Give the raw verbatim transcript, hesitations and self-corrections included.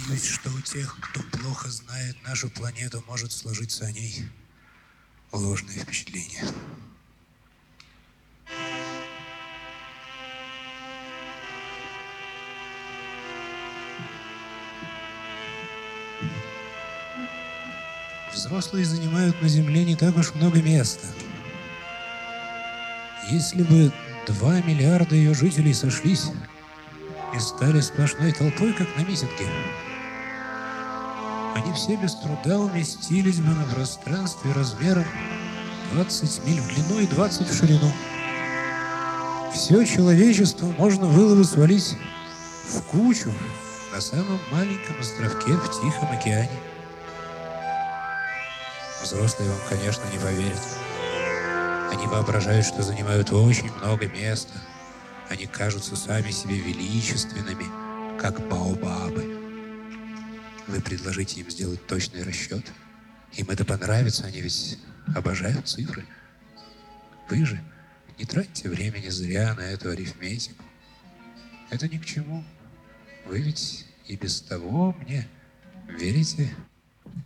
Боюсь, что у тех, кто плохо знает нашу планету, может сложиться о ней ложное впечатление. Взрослые занимают на Земле не так уж много места. Если бы два миллиарда ее жителей сошлись и стали сплошной толпой, как на митинге, они все без труда уместились бы на пространстве размером двадцать миль в длину и двадцать в ширину. Все человечество можно было бы свалить в кучу на самом маленьком островке в Тихом океане. Взрослые вам, конечно, не поверят. Они воображают, что занимают очень много места. Они кажутся сами себе величественными, как баобабы. Вы предложите им сделать точный расчет. Им это понравится, они ведь обожают цифры. Вы же не тратьте времени зря на эту арифметику. Это ни к чему. Вы ведь и без того мне верите